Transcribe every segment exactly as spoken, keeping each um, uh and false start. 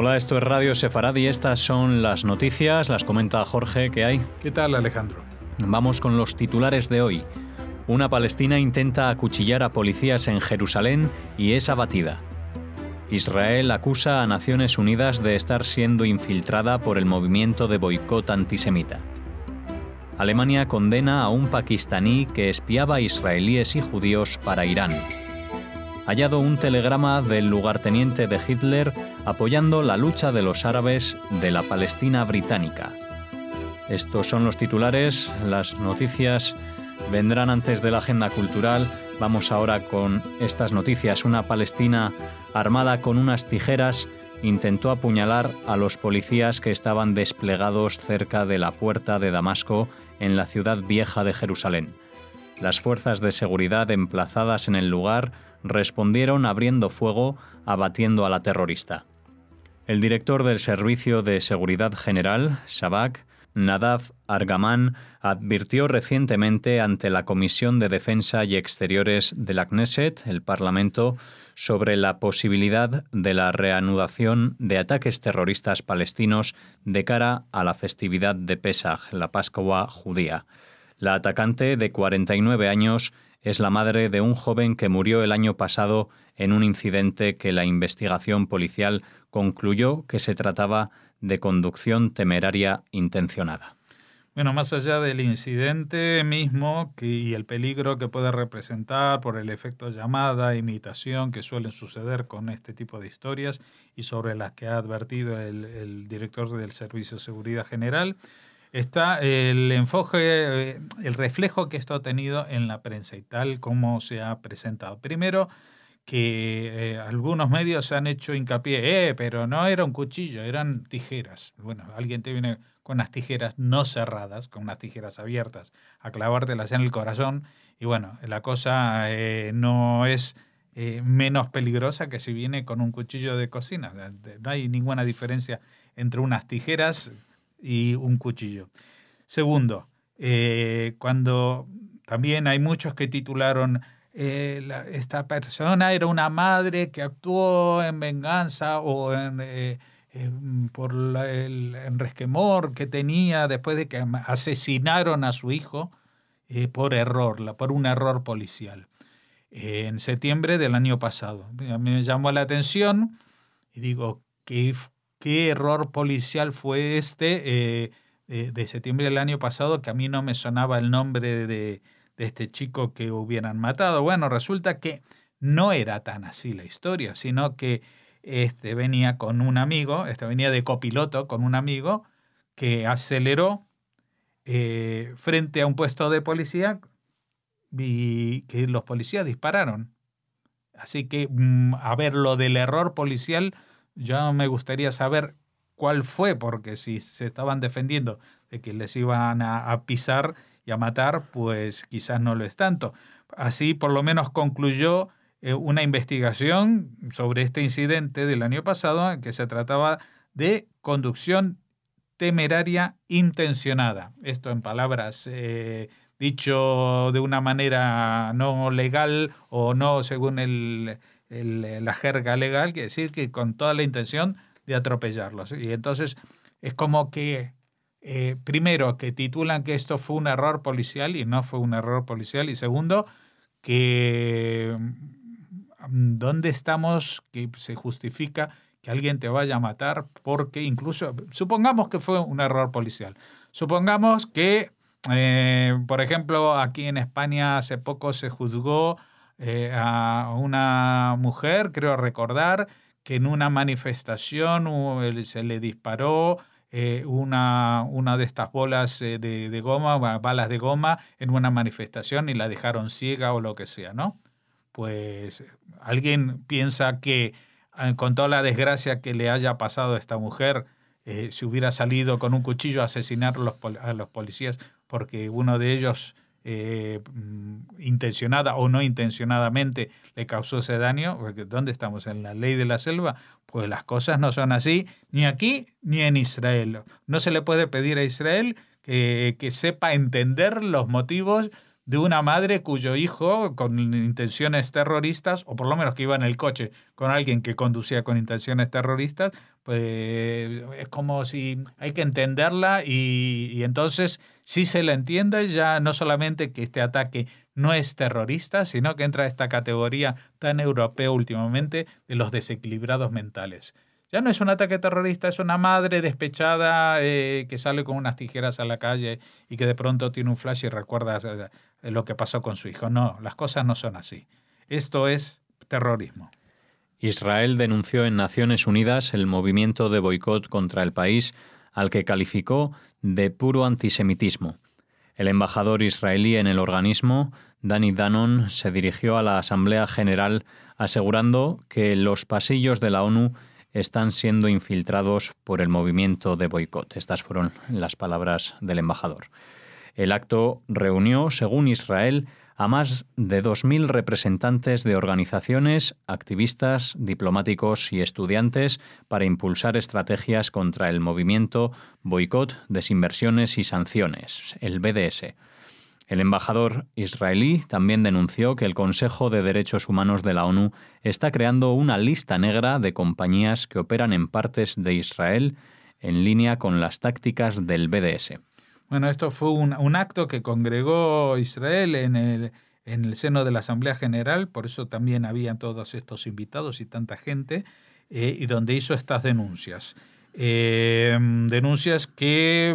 Hola, esto es Radio Sefaradi y estas son las noticias. Las comenta Jorge. ¿Qué hay? ¿Qué tal, Alejandro? Vamos con los titulares de hoy. Una palestina intenta acuchillar a policías en Jerusalén y es abatida. Israel acusa a Naciones Unidas de estar siendo infiltrada por el movimiento de boicot antisemita. Alemania condena a un pakistaní que espiaba a israelíes y judíos para Irán. Hallado un telegrama del lugarteniente de Hitler apoyando la lucha de los árabes de la Palestina británica. Estos son los titulares. Las noticias vendrán antes de la agenda cultural. Vamos ahora con estas noticias. Una palestina armada con unas tijeras intentó apuñalar a los policías que estaban desplegados cerca de la puerta de Damasco en la ciudad vieja de Jerusalén. Las fuerzas de seguridad emplazadas en el lugar respondieron abriendo fuego, abatiendo a la terrorista. El director del Servicio de Seguridad General, Shabak, Nadav Argaman, advirtió recientemente ante la Comisión de Defensa y Exteriores de la Knesset, el Parlamento, sobre la posibilidad de la reanudación de ataques terroristas palestinos de cara a la festividad de Pesaj, la Pascua judía. La atacante, de cuarenta y nueve años, es la madre de un joven que murió el año pasado en un incidente que la investigación policial concluyó que se trataba de conducción temeraria intencionada. Bueno, más allá del incidente mismo que, y el peligro que puede representar por el efecto llamada, imitación que suelen suceder con este tipo de historias y sobre las que ha advertido el, el director del Servicio de Seguridad General, está el enfoque, el reflejo que esto ha tenido en la prensa y tal como se ha presentado. Primero, que eh, algunos medios se han hecho hincapié, eh, pero no era un cuchillo, eran tijeras. Bueno, alguien te viene con unas tijeras no cerradas, con unas tijeras abiertas, a clavártelas en el corazón, y bueno, la cosa eh, no es eh, menos peligrosa que si viene con un cuchillo de cocina. No hay ninguna diferencia entre unas tijeras y un cuchillo. Segundo, eh, cuando también hay muchos que titularon eh, la, esta persona era una madre que actuó en venganza o en, eh, eh, por la, el, el resquemor que tenía después de que asesinaron a su hijo eh, por error, la, por un error policial. Eh, en septiembre del año pasado. A mí me llamó la atención y digo, ¿qué ¿Qué error policial fue este eh, de, de septiembre del año pasado que a mí no me sonaba el nombre de, de este chico que hubieran matado? Bueno, resulta que no era tan así la historia, sino que este venía con un amigo, este venía de copiloto con un amigo que aceleró eh, frente a un puesto de policía y que los policías dispararon. Así que, a ver, lo del error policial, yo me gustaría saber cuál fue, porque si se estaban defendiendo de que les iban a, a pisar y a matar, pues quizás no lo es tanto. Así por lo menos concluyó eh, una investigación sobre este incidente del año pasado, que se trataba de conducción temeraria intencionada. Esto en palabras eh, dicho de una manera no legal o no según el... El, la jerga legal, quiere decir que con toda la intención de atropellarlos. Y entonces es como que, eh, primero, que titulan que esto fue un error policial y no fue un error policial. Y segundo, que ¿dónde estamos que se justifica que alguien te vaya a matar? Porque incluso, supongamos que fue un error policial. Supongamos que, eh, por ejemplo, aquí en España hace poco se juzgó Eh, a una mujer, creo recordar, que en una manifestación uh, se le disparó eh, una, una de estas bolas eh, de, de goma, balas de goma, en una manifestación y la dejaron ciega o lo que sea, ¿no? Pues alguien piensa que eh, con toda la desgracia que le haya pasado a esta mujer, eh, si hubiera salido con un cuchillo a asesinar a los, a los policías porque uno de ellos Eh, intencionada o no intencionadamente le causó ese daño, porque ¿dónde estamos? ¿En la ley de la selva? Pues las cosas no son así, ni aquí ni en Israel. No se le puede pedir a Israel que, que sepa entender los motivos de una madre cuyo hijo, con intenciones terroristas, o por lo menos que iba en el coche con alguien que conducía con intenciones terroristas, pues es como si hay que entenderla y, y entonces si se la entiende ya no solamente que este ataque no es terrorista, sino que entra a esta categoría tan europea últimamente de los desequilibrados mentales. Ya no es un ataque terrorista, es una madre despechada eh, que sale con unas tijeras a la calle y que de pronto tiene un flash y recuerda eh, lo que pasó con su hijo. No, las cosas no son así. Esto es terrorismo. Israel denunció en Naciones Unidas el movimiento de boicot contra el país, al que calificó de puro antisemitismo. El embajador israelí en el organismo, Dani Danon, se dirigió a la Asamblea General asegurando que los pasillos de la ONU están siendo infiltrados por el movimiento de boicot. Estas fueron las palabras del embajador. El acto reunió, según Israel, a más de dos mil representantes de organizaciones, activistas, diplomáticos y estudiantes para impulsar estrategias contra el movimiento Boicot, Desinversiones y Sanciones, el B D S. El embajador israelí también denunció que el Consejo de Derechos Humanos de la ONU está creando una lista negra de compañías que operan en partes de Israel en línea con las tácticas del B D S. Bueno, esto fue un, un acto que congregó Israel en el, en el seno de la Asamblea General, por eso también habían todos estos invitados y tanta gente, eh, y donde hizo estas denuncias. Eh, denuncias que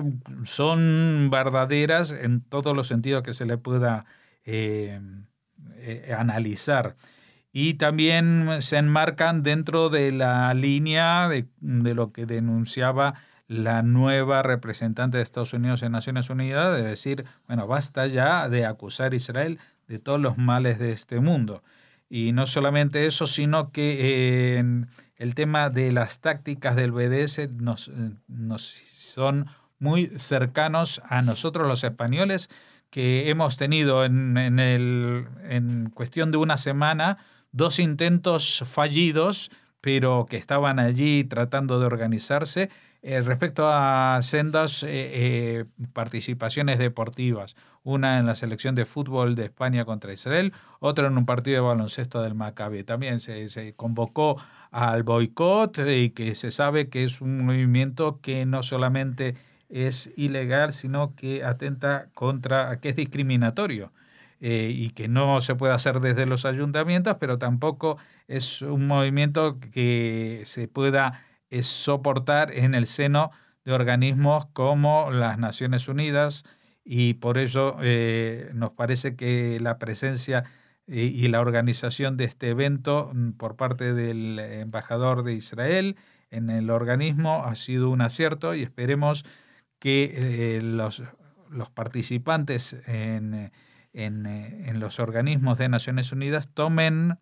son verdaderas en todos los sentidos que se le pueda eh, eh, analizar. Y también se enmarcan dentro de la línea de, de lo que denunciaba la nueva representante de Estados Unidos en Naciones Unidas, de decir, bueno, basta ya de acusar a Israel de todos los males de este mundo. Y no solamente eso, sino que eh, el tema de las tácticas del B D S nos, nos son muy cercanos a nosotros los españoles, que hemos tenido en, en, el, en cuestión de una semana dos intentos fallidos, pero que estaban allí tratando de organizarse, eh, respecto a sendas eh, eh, participaciones deportivas. Una en la selección de fútbol de España contra Israel, otra en un partido de baloncesto del Maccabi. También se, se convocó al boicot y que se sabe que es un movimiento que no solamente es ilegal, sino que atenta contra, que es discriminatorio. Eh, y que no se puede hacer desde los ayuntamientos, pero tampoco es un movimiento que se pueda eh, soportar en el seno de organismos como las Naciones Unidas, y por ello eh, nos parece que la presencia eh, y la organización de este evento por parte del embajador de Israel en el organismo ha sido un acierto, y esperemos que eh, los, los participantes en En, en los organismos de Naciones Unidas tomen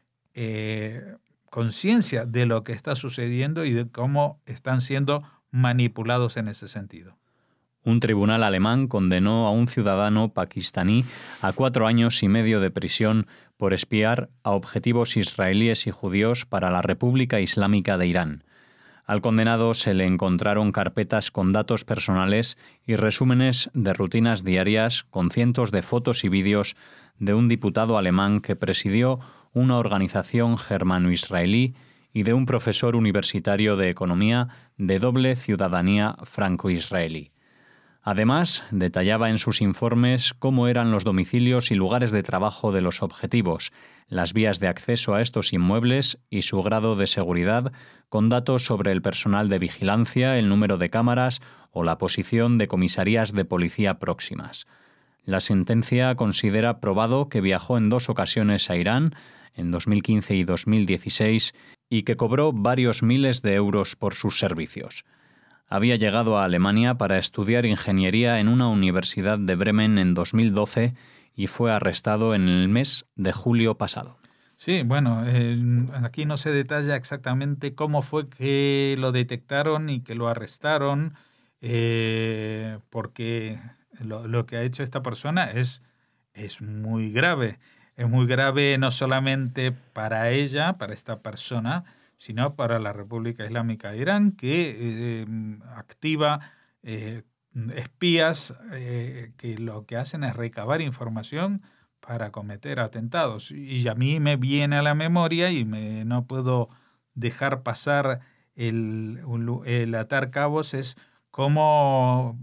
eh, conciencia de lo que está sucediendo y de cómo están siendo manipulados en ese sentido. Un tribunal alemán condenó a un ciudadano pakistaní a cuatro años y medio de prisión por espiar a objetivos israelíes y judíos para la República Islámica de Irán. Al condenado se le encontraron carpetas con datos personales y resúmenes de rutinas diarias con cientos de fotos y vídeos de un diputado alemán que presidió una organización germano-israelí y de un profesor universitario de economía de doble ciudadanía franco-israelí. Además, detallaba en sus informes cómo eran los domicilios y lugares de trabajo de los objetivos, las vías de acceso a estos inmuebles y su grado de seguridad, con datos sobre el personal de vigilancia, el número de cámaras o la posición de comisarías de policía próximas. La sentencia considera probado que viajó en dos ocasiones a Irán, en dos mil quince y dos mil dieciséis, y que cobró varios miles de euros por sus servicios. Había llegado a Alemania para estudiar ingeniería en una universidad de Bremen en dos mil doce y fue arrestado en el mes de julio pasado. Sí, bueno, eh, aquí no se detalla exactamente cómo fue que lo detectaron y que lo arrestaron, eh, porque lo, lo que ha hecho esta persona es, es muy grave. Es muy grave no solamente para ella, para esta persona, sino para la República Islámica de Irán, que eh, activa eh, espías eh, que lo que hacen es recabar información para cometer atentados. Y a mí me viene a la memoria y me, no puedo dejar pasar el, el atar cabos, es cómo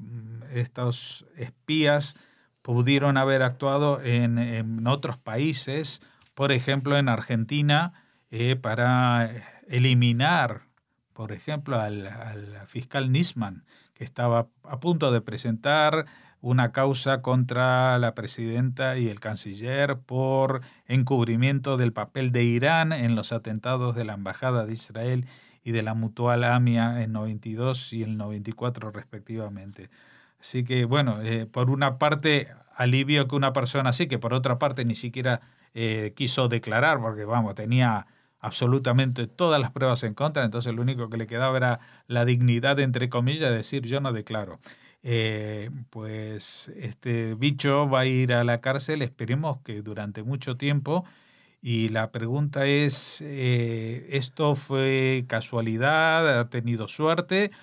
estos espías pudieron haber actuado en, en otros países, por ejemplo en Argentina, eh, para eliminar, por ejemplo, al, al fiscal Nisman, que estaba a punto de presentar una causa contra la presidenta y el canciller por encubrimiento del papel de Irán en los atentados de la Embajada de Israel y de la Mutual AMIA en noventa y dos y el noventa y cuatro respectivamente. Así que, bueno, eh, por una parte alivio que una persona así, que por otra parte ni siquiera eh, quiso declarar, porque, vamos, tenía absolutamente todas las pruebas en contra, entonces lo único que le quedaba era la dignidad, entre comillas, de decir yo no declaro. Eh, pues este bicho va a ir a la cárcel, esperemos que durante mucho tiempo, y la pregunta es, eh, ¿esto fue casualidad? ¿Ha tenido suerte?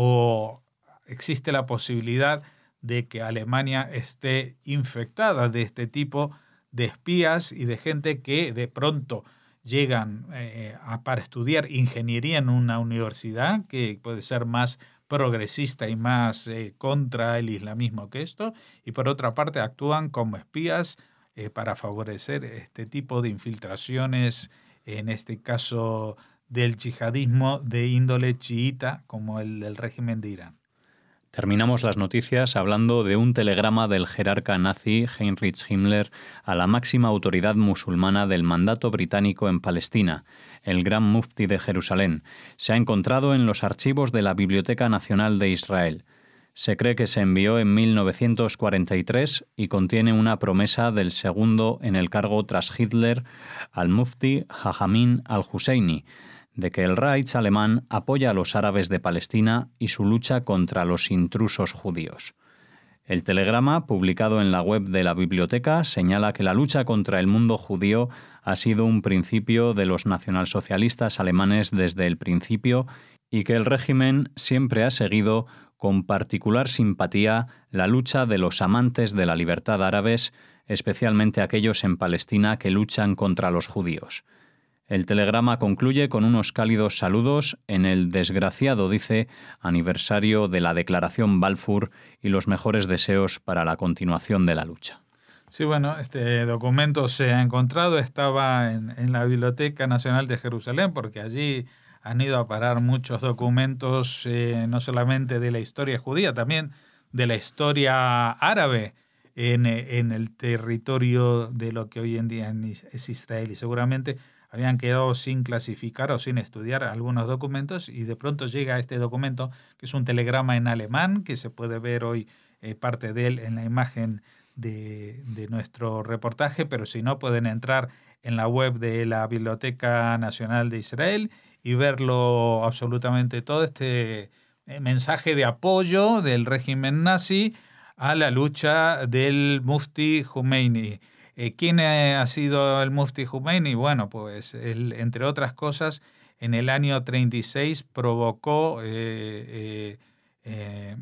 ¿O existe la posibilidad de que Alemania esté infectada de este tipo de espías y de gente que de pronto llegan eh, a, para estudiar ingeniería en una universidad que puede ser más progresista y más eh, contra el islamismo que esto, y por otra parte actúan como espías eh, para favorecer este tipo de infiltraciones, en este caso del yihadismo de índole chiita como el del régimen de Irán. Terminamos las noticias hablando de un telegrama del jerarca nazi Heinrich Himmler a la máxima autoridad musulmana del mandato británico en Palestina, el Gran Mufti de Jerusalén. Se ha encontrado en los archivos de la Biblioteca Nacional de Israel. Se cree que se envió en mil novecientos cuarenta y tres y contiene una promesa del segundo en el cargo tras Hitler, al Mufti Jajamin al-Husseini, de que el Reich alemán apoya a los árabes de Palestina y su lucha contra los intrusos judíos. El telegrama, publicado en la web de la biblioteca, señala que la lucha contra el mundo judío ha sido un principio de los nacionalsocialistas alemanes desde el principio y que el régimen siempre ha seguido con particular simpatía la lucha de los amantes de la libertad árabes, especialmente aquellos en Palestina que luchan contra los judíos. El telegrama concluye con unos cálidos saludos en el desgraciado, dice, aniversario de la Declaración Balfour y los mejores deseos para la continuación de la lucha. Sí, bueno, este documento se ha encontrado, estaba en, en la Biblioteca Nacional de Jerusalén, porque allí han ido a parar muchos documentos, eh, no solamente de la historia judía, también de la historia árabe en, en el territorio de lo que hoy en día es Israel, y seguramente habían quedado sin clasificar o sin estudiar algunos documentos, y de pronto llega este documento, que es un telegrama en alemán, que se puede ver hoy eh, parte de él en la imagen de, de nuestro reportaje, pero si no pueden entrar en la web de la Biblioteca Nacional de Israel y verlo absolutamente todo, este eh, mensaje de apoyo del régimen nazi a la lucha del Mufti Khomeini. Eh, ¿Quién ha sido el Mufti Khomeini? Bueno, pues él, entre otras cosas, en el año treinta y seis provocó eh, eh, eh,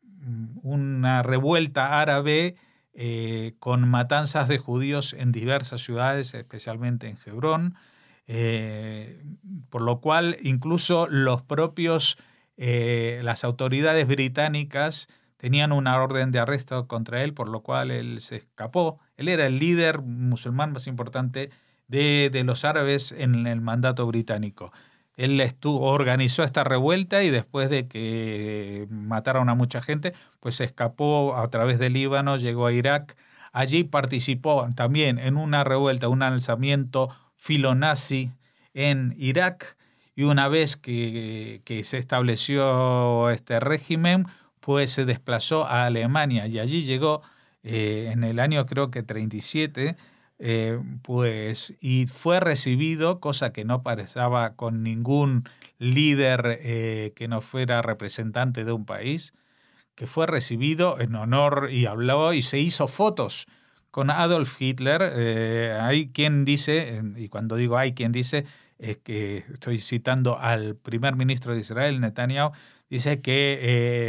una revuelta árabe eh, con matanzas de judíos en diversas ciudades, especialmente en Hebrón, eh, por lo cual incluso los propios, eh, las autoridades británicas tenían una orden de arresto contra él, por lo cual él se escapó. Él era el líder musulmán más importante de, de los árabes en el mandato británico. Él estuvo, organizó esta revuelta y después de que mataron a mucha gente, pues se escapó a través del Líbano, llegó a Irak. Allí participó también en una revuelta, un alzamiento filonazi en Irak. Y una vez que, que se estableció este régimen, pues se desplazó a Alemania y allí llegó eh, en el año creo que treinta y siete, eh, pues, y fue recibido, cosa que no pasaba con ningún líder eh, que no fuera representante de un país, que fue recibido en honor y habló y se hizo fotos con Adolf Hitler. Eh, hay quien dice, y cuando digo hay quien dice, es que estoy citando al primer ministro de Israel, Netanyahu, dice que eh,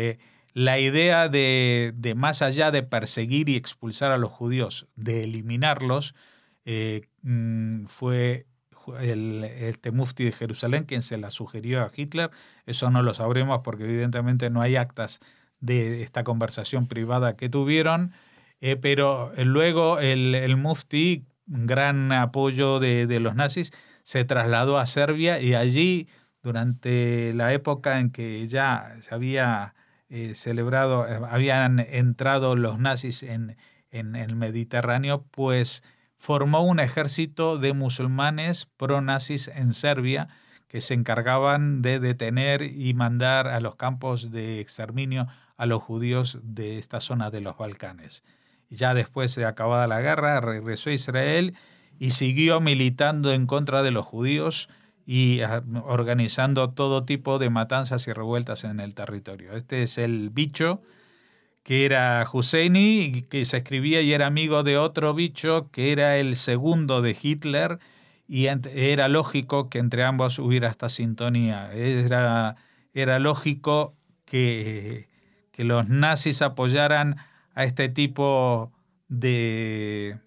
la idea de, de más allá de perseguir y expulsar a los judíos, de eliminarlos, eh, fue el, este mufti de Jerusalén quien se la sugirió a Hitler. Eso no lo sabremos porque evidentemente no hay actas de esta conversación privada que tuvieron, eh, pero luego el, el mufti, gran apoyo de, de los nazis, se trasladó a Serbia y allí, durante la época en que ya se había eh, celebrado, habían entrado los nazis en, en, en el Mediterráneo, pues formó un ejército de musulmanes pro-nazis en Serbia que se encargaban de detener y mandar a los campos de exterminio a los judíos de esta zona de los Balcanes. Ya después de acabada la guerra, regresó a Israel y siguió militando en contra de los judíos y organizando todo tipo de matanzas y revueltas en el territorio. Este es el bicho que era Husseini, que se escribía y era amigo de otro bicho que era el segundo de Hitler, y era lógico que entre ambos hubiera esta sintonía. Era, era lógico que, que los nazis apoyaran a este tipo de,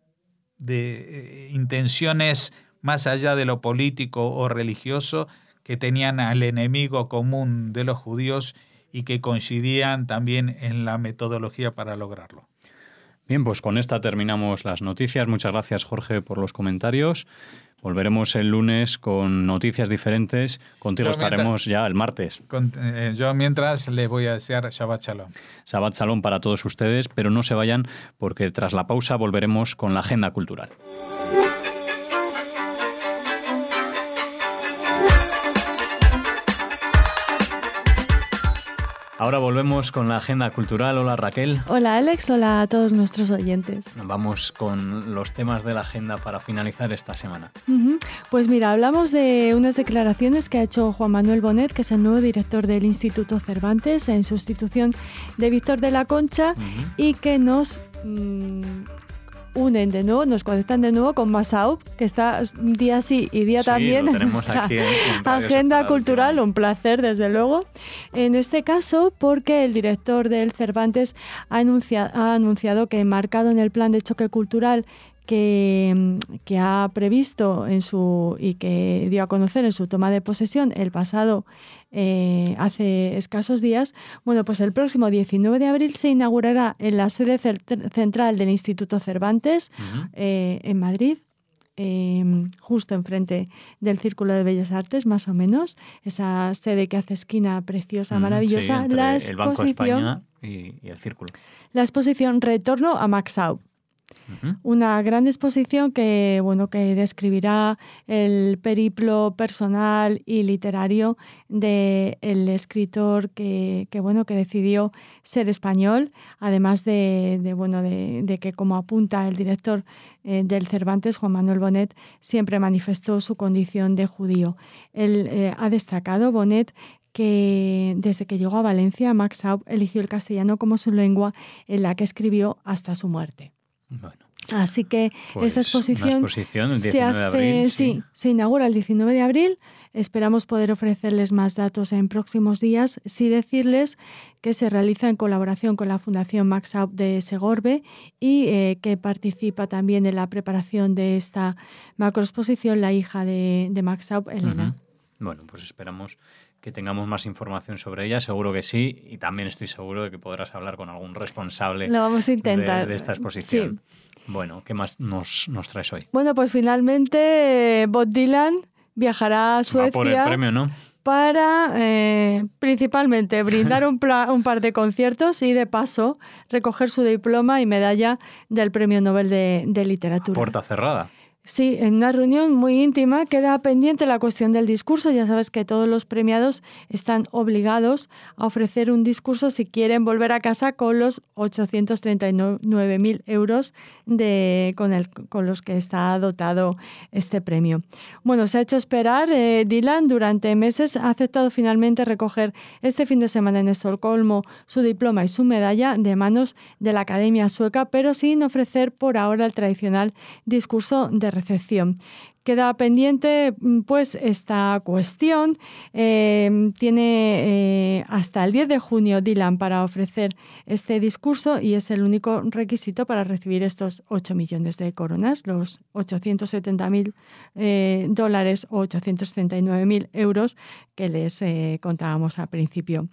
de intenciones más allá de lo político o religioso, que tenían al enemigo común de los judíos y que coincidían también en la metodología para lograrlo. Bien, pues con esta terminamos las noticias. Muchas gracias, Jorge, por los comentarios. Volveremos el lunes con noticias diferentes. Contigo yo estaremos mientras, ya el martes. Con, eh, yo mientras les voy a desear Shabbat Shalom. Shabbat Shalom para todos ustedes, pero no se vayan porque tras la pausa volveremos con la agenda cultural. Ahora volvemos con la agenda cultural. Hola, Raquel. Hola, Alex. Hola a todos nuestros oyentes. Vamos con los temas de la agenda para finalizar esta semana. Uh-huh. Pues mira, hablamos de unas declaraciones que ha hecho Juan Manuel Bonet, que es el nuevo director del Instituto Cervantes, en sustitución de Víctor de la Concha, uh-huh. y que nos mmm, unen de nuevo, nos conectan de nuevo con Massaub, que está día sí y día sí, también en nuestra aquí en, en agenda cultural. Un placer, desde luego. En este caso, porque el director del Cervantes ha anunciado, ha anunciado que, marcado en el plan de choque cultural que, que ha previsto en su y que dio a conocer en su toma de posesión el pasado eh, hace escasos días, bueno, pues el próximo diecinueve de abril se inaugurará en la sede central del Instituto Cervantes, uh-huh. eh, en Madrid, eh, justo enfrente del Círculo de Bellas Artes, más o menos, esa sede que hace esquina preciosa, uh-huh, maravillosa, sí, la el Banco de España y, y el Círculo. La exposición Retorno a Maxau. Uh-huh. Una gran exposición que, bueno, que describirá el periplo personal y literario del escritor que, que, bueno, que decidió ser español, además de, de, bueno, de, de que, como apunta el director eh, del Cervantes, Juan Manuel Bonet, siempre manifestó su condición de judío. Él eh, ha destacado, Bonet, que desde que llegó a Valencia, Maxau eligió el castellano como su lengua en la que escribió hasta su muerte. Bueno, así que pues esta exposición, exposición el se, hace, de abril, sí, sí. se inaugura el diecinueve de abril. Esperamos poder ofrecerles más datos en próximos días. Sí decirles que se realiza en colaboración con la Fundación Maxau de Segorbe y eh, que participa también en la preparación de esta macroexposición la hija de, de Maxau, Elena. Uh-huh. Bueno, pues esperamos que tengamos más información sobre ella, seguro que sí, y también estoy seguro de que podrás hablar con algún responsable Lo vamos a intentar. De, de esta exposición. Sí. Bueno, ¿qué más nos, nos traes hoy? Bueno, pues finalmente Bob Dylan viajará a Suecia. Va por el premio, ¿no? Para eh, principalmente brindar un, pla- un par de conciertos y de paso recoger su diploma y medalla del Premio Nobel de, de Literatura. Puerta cerrada. Sí, en una reunión muy íntima queda pendiente la cuestión del discurso. Ya sabes que todos los premiados están obligados a ofrecer un discurso si quieren volver a casa con los ochocientos treinta y nueve mil euros de, con, el, con los que está dotado este premio. Bueno, se ha hecho esperar. Eh, Dylan durante meses ha aceptado finalmente recoger este fin de semana en Estocolmo su diploma y su medalla de manos de la Academia Sueca, pero sin ofrecer por ahora el tradicional discurso de recepción. Queda pendiente pues esta cuestión. Eh, tiene eh, hasta el diez de junio Dylan para ofrecer este discurso y es el único requisito para recibir estos ocho millones de coronas, los ochocientos setenta mil eh, dólares o ochocientos setenta y nueve mil euros que les eh, contábamos al principio.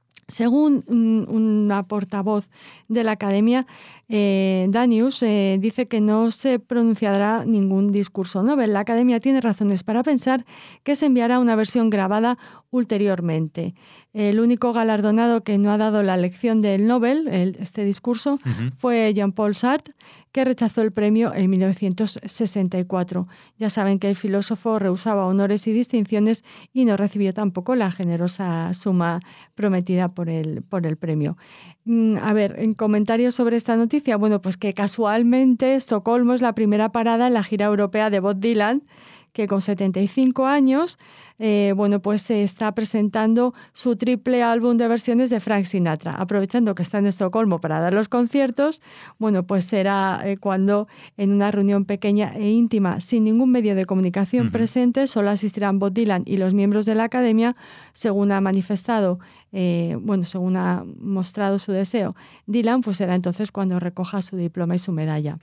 Según una portavoz de la Academia, eh, Danius eh, dice que no se pronunciará ningún discurso Nobel. La Academia tiene razones para pensar que se enviará una versión grabada ulteriormente. El único galardonado que no ha dado la lección del Nobel, el, este discurso, uh-huh. fue Jean-Paul Sartre, que rechazó el premio en mil novecientos sesenta y cuatro. Ya saben que el filósofo rehusaba honores y distinciones y no recibió tampoco la generosa suma prometida por el, por el premio. Mm, a ver, en comentarios sobre esta noticia, bueno, pues que casualmente Estocolmo es la primera parada en la gira europea de Bob Dylan, que con setenta y cinco años, eh, bueno, pues se está presentando su triple álbum de versiones de Frank Sinatra. Aprovechando que está en Estocolmo para dar los conciertos, bueno, pues será eh, cuando en una reunión pequeña e íntima, sin ningún medio de comunicación uh-huh. presente, solo asistirán Bob Dylan y los miembros de la Academia, según ha manifestado, eh, bueno, según ha mostrado su deseo. Dylan, pues será entonces cuando recoja su diploma y su medalla.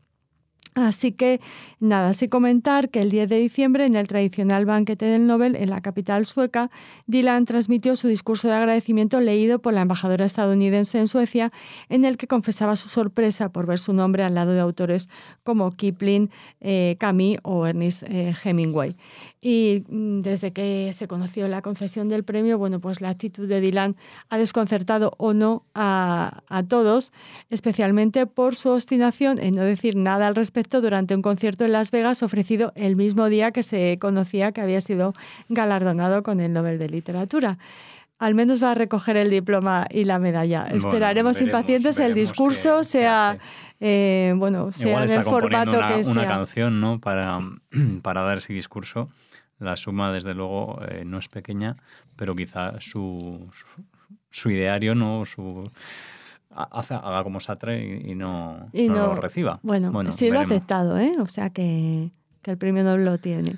Así que, nada, sí comentar que el diez de diciembre, en el tradicional banquete del Nobel, en la capital sueca, Dylan transmitió su discurso de agradecimiento leído por la embajadora estadounidense en Suecia, en el que confesaba su sorpresa por ver su nombre al lado de autores como Kipling, eh, Camus o Ernest eh, Hemingway. Y desde que se conoció la concesión del premio, bueno, pues la actitud de Dylan ha desconcertado o no a, a todos, especialmente por su obstinación en no decir nada al respecto durante un concierto en Las Vegas ofrecido el mismo día que se conocía que había sido galardonado con el Nobel de Literatura. Al menos va a recoger el diploma y la medalla. Bueno, Esperaremos veremos, impacientes veremos el discurso que, sea, que eh, bueno, sea en el formato una, que sea. Una canción, ¿no? Para, para dar ese discurso. La suma, desde luego, eh, no es pequeña, pero quizá su, su, su ideario, no, su hace, haga como Sartre y, y, no, y no, no lo reciba. Bueno, bueno sí veremos. Lo ha aceptado, ¿eh? O sea que, que el premio Nobel lo tiene.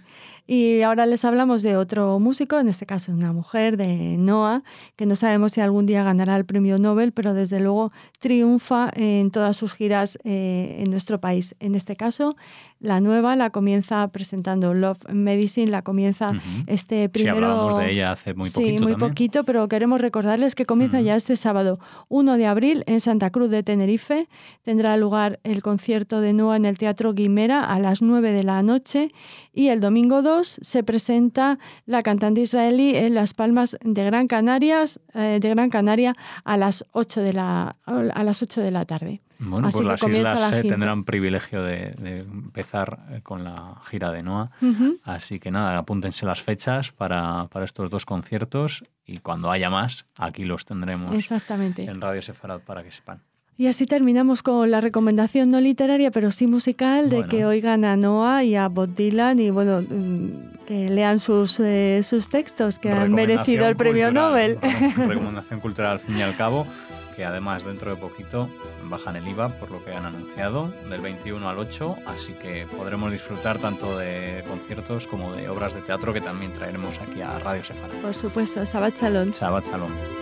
Y ahora les hablamos de otro músico, en este caso una mujer, de Noah, que no sabemos si algún día ganará el premio Nobel, pero desde luego triunfa en todas sus giras eh, en nuestro país. En este caso, la nueva la comienza presentando Love Medicine, la comienza uh-huh. este primero... Sí, hablábamos de ella hace muy poquito. Sí, muy también. poquito, pero queremos recordarles que comienza uh-huh. ya este sábado, uno de abril, en Santa Cruz de Tenerife. Tendrá lugar el concierto de Noah en el Teatro Guimera a las nueve de la noche y el domingo dos se presenta la cantante israelí en Las Palmas de Gran Canaria, eh, de Gran Canaria a las ocho de la a las ocho de la tarde. Bueno, Así pues que las islas eh, tendrán privilegio de, de empezar con la gira de Noah. Uh-huh. Así que nada, apúntense las fechas para, para estos dos conciertos y cuando haya más, aquí los tendremos Exactamente. en Radio Sefarad para que sepan. Y así terminamos con la recomendación no literaria, pero sí musical, de bueno. que oigan a Noah y a Bob Dylan y bueno, que lean sus, eh, sus textos que han merecido el premio cultural, Nobel. Bueno, recomendación cultural al fin y al cabo, que además dentro de poquito bajan el I V A por lo que han anunciado, del veintiuno al ocho, así que podremos disfrutar tanto de conciertos como de obras de teatro que también traeremos aquí a Radio Sefarad. Por supuesto, Shabbat Shalom. Shabbat Shalom.